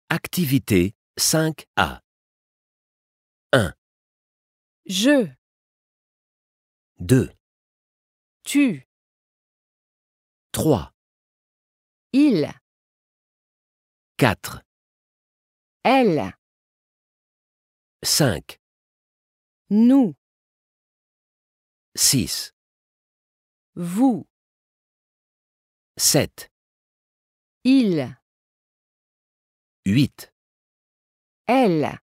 Activité 5A. 1, Je, 2, tu, 3, il, 4, elle, 5, nous, 6, vous, 7, il, 8, elle.